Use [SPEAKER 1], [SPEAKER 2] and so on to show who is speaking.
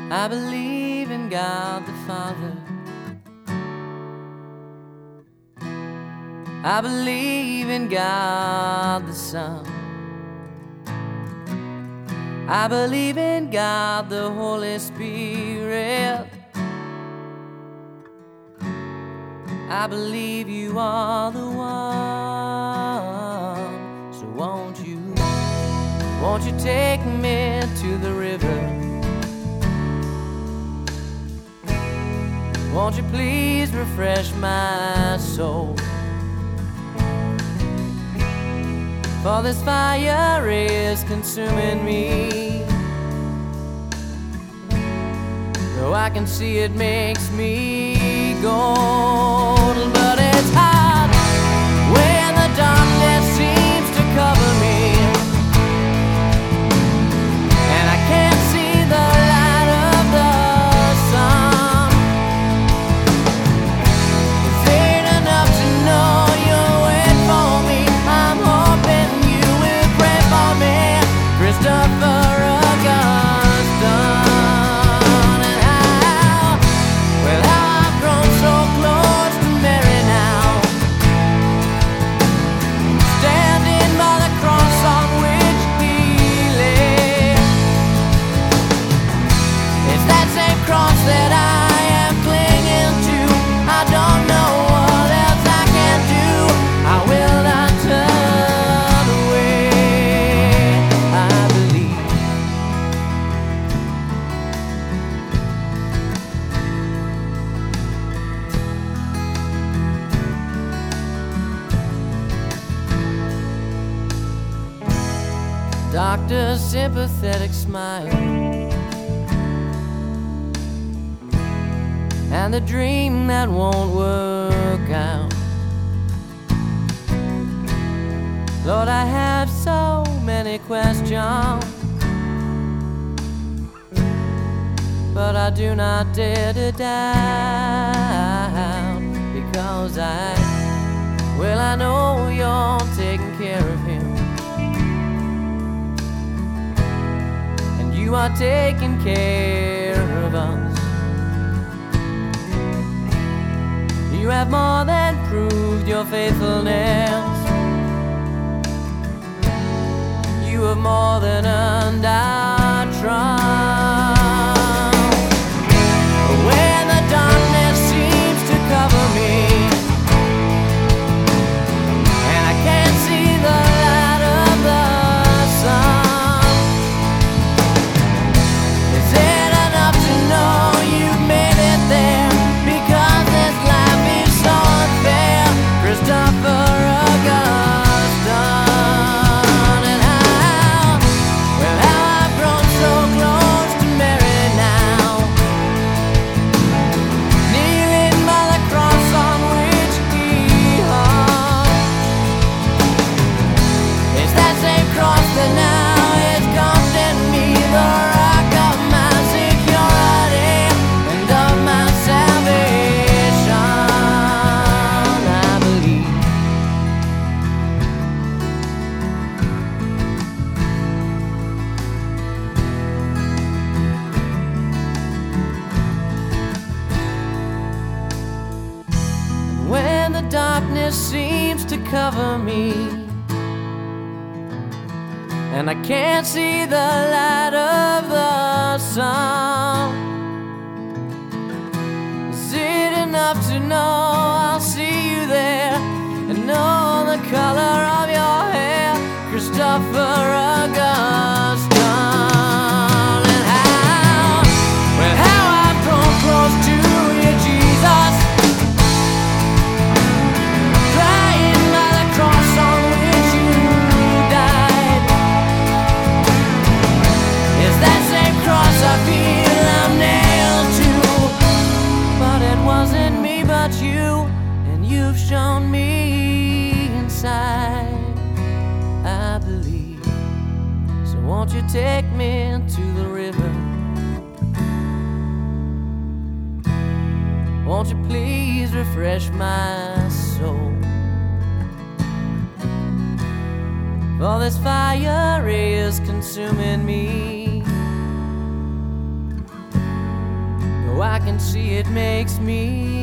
[SPEAKER 1] I believe in God the Father. I believe in God the Son. I believe in God the Holy Spirit. I believe you are the one. So won't you take me to the river? Won't you please refresh my soul? For this fire is consuming me. Though I can see it makes me gold, but it's hard when the darkness seems to cover me, and I can't see the light of the sun. Is it enough to know you'll wait for me? I'm hoping you will pray for me, Christopher Augustine. That I am clinging to, I don't know what else I can do. I will not turn away. I believe. Doctor's sympathetic smile and the dream that won't work out. Lord, I have so many questions, but I do not dare to doubt, because I know you're taking care of him, and you are taking care of us. You have more than proved your faithfulness. You have more than earned our trust. When the darkness seems to cover me, and I can't see the light of the sun, is it enough to know you've made it there? Because this life is so unfair, Christopher Augustine. And how I've grown so close to Mary now, kneeling by the cross on which he hung. It's that same cross that now is comforting me, the rock of my security and of my salvation. I believe. And when the darkness seems to cover me, and I can't see the light of the sun, is it enough to know I'll see you there, and know the color of your hair, Christopher Augustine? And how I've grown close to you, Jesus, crying by the cross on which you died. It's that same cross I feel I'm nailed to, but it wasn't me but you, and you've shown me inside. I believe. So won't you take me to the river? Won't you please refresh my soul? For this fire is consuming me. I can see it makes me